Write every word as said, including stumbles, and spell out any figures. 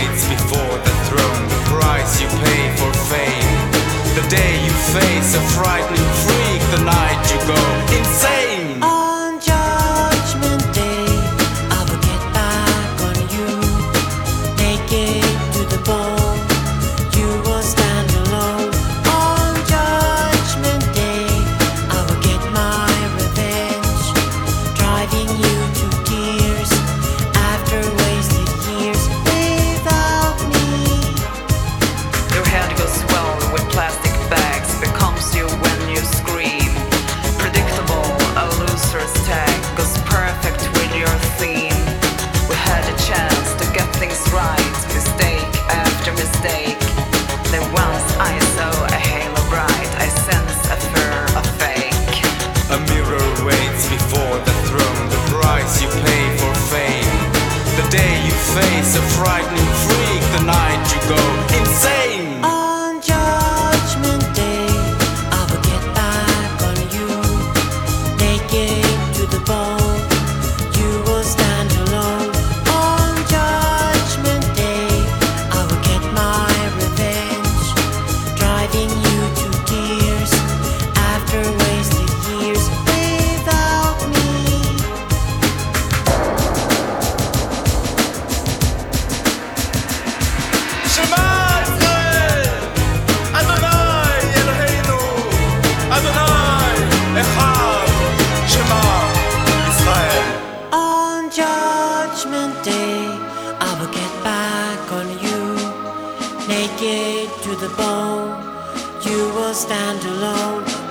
waits before the throne, the price you pay for fame. The day you face a frightening freak, the night you go insane. On Judgment Day, I will get back on you. Naked to the bone, you will stand alone. On Judgment Day, I will get my revenge, driving you to tears after wasted years without me. Your head goes swell with plastic bags, becomes you when you scream. Predictable, a loser's tag goes perfect with your theme. We had a chance to get things right, mistake after mistake. Then once I saw a halo bright, I sense a fear of fake. A mirror waits before the throne, the price you pay for fame. The day you face a frightening freak, the night you go insane. On Judgment Day, I will get back on you. Naked to the bone, you will stand alone. On Judgment Day, I will get my revenge, driving you to tears after wasted years without me. Shema Israel, Adonai Eloheinu, Adonai Echad, Shema Israel. On Judgment Day, I will get back on you. Naked to the bone, you will stand alone.